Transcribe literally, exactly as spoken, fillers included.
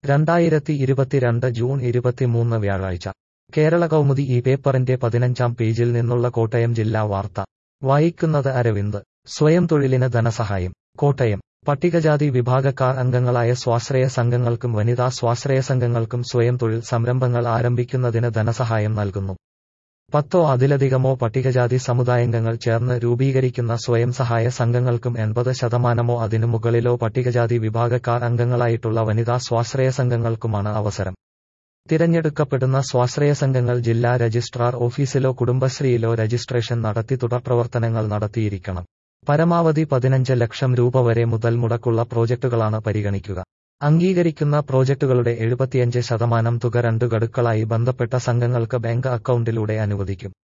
രണ്ടായിരത്തി ഇരുപത്തിരണ്ട് ജൂൺ ഇരുപത്തിമൂന്ന് വ്യാഴാഴ്ച കേരള കൗമുദി ഈ പേപ്പറിന്റെ പതിനഞ്ചാം പേജിൽ നിന്നുള്ള കോട്ടയം ജില്ലാ വാർത്ത വായിക്കുന്നത് അരവിന്ദ്. സ്വയം തൊഴിലിന് ധനസഹായം. കോട്ടയം. പട്ടികജാതി വിഭാഗക്കാർ അംഗങ്ങളായ സ്വാശ്രയ സംഘങ്ങൾക്കും വനിതാ സ്വാശ്രയ സംഘങ്ങൾക്കും സ്വയം തൊഴിൽ സംരംഭങ്ങൾ ആരംഭിക്കുന്നതിന് ധനസഹായം നൽകുന്നു. പത്തോ അതിലധികമോ പട്ടികജാതി സമുദായാംഗങ്ങൾ ചേർന്ന് രൂപീകരിക്കുന്ന സ്വയം സഹായ സംഘങ്ങൾക്കും എൺപത് ശതമാനമോ അതിനു മുകളിലോ പട്ടികജാതി വിഭാഗക്കാർ അംഗങ്ങളായിട്ടുള്ള വനിതാ സ്വാശ്രയ സംഘങ്ങൾക്കുമാണ് അവസരം. തിരഞ്ഞെടുക്കപ്പെടുന്ന സ്വാശ്രയ സംഘങ്ങൾ ജില്ലാ രജിസ്ട്രാർ ഓഫീസിലോ കുടുംബശ്രീയിലോ രജിസ്ട്രേഷൻ നടത്തി തുടർപ്രവർത്തനങ്ങൾ നടത്തിയിരിക്കണം. പരമാവധി പതിനഞ്ച് ലക്ഷം രൂപ വരെ മുതൽ മുടക്കുള്ള പ്രോജക്ടുകളാണ് പരിഗണിക്കുക. അംഗീകരിക്കുന്ന പ്രോജക്ടുകളുടെ എഴുപത്തിയഞ്ച് ശതമാനം തുക രണ്ടു ഗഡുക്കളായി ബന്ധപ്പെട്ട സംഘങ്ങൾക്ക് ബാങ്ക് അക്കൗണ്ടിലൂടെ അനുവദിക്കും.